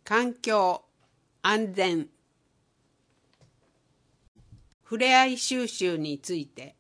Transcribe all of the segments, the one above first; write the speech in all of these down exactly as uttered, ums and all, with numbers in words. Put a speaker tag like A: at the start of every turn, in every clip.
A: 環境、安全、ふれあい収集について、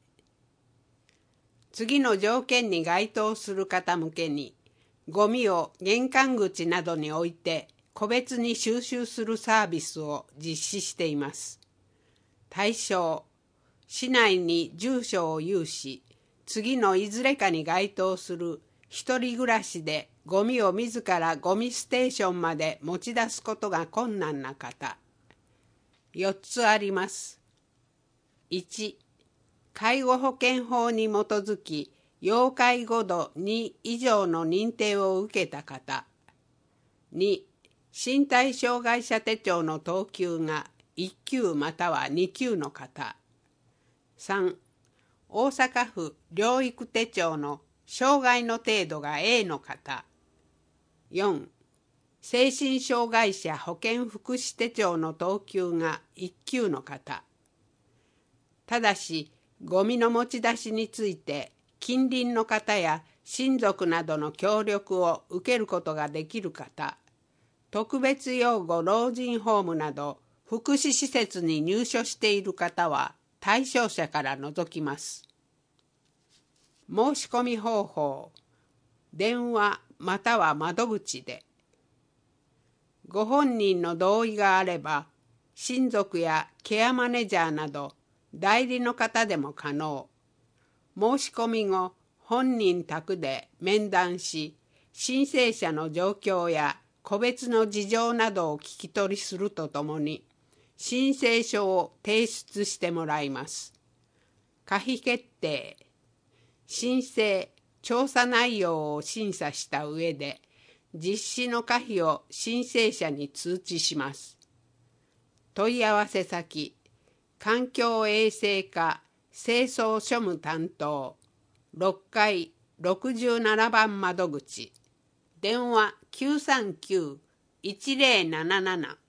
A: 次の条件に該当する方向けに、ゴミを玄関口などに置いて個別に収集するサービスを実施しています。対象、市内に住所を有し、次のいずれかに該当する一人暮らしでゴミを自らゴミステーションまで持ち出すことが困難な方。よっつあります。いち、介護保険法に基づき要介護度に以上の認定を受けた方。に、身体障害者手帳の等級がいっ級またはに級の方。さん、大阪府療育手帳の障害の程度が エー の方。よん、精神障害者保健福祉手帳の等級がいっ級の方。ただし、ゴミの持ち出しについて近隣の方や親族などの協力を受けることができる方、特別養護老人ホームなど福祉施設に入所している方は対象者から除きます。申し込み方法、電話または窓口で。ご本人の同意があれば、親族やケアマネージャーなど代理の方でも可能。申し込み後、本人宅で面談し、申請者の状況や個別の事情などを聞き取りするとともに、申請書を提出してもらいます。可否決定、申請、調査内容を審査した上で、実施の可否を申請者に通知します。問い合わせ先、環境衛生課清掃庶務担当ろっかいろくじゅうななばん窓口、電話 きゅうさんきゅう いちぜろななな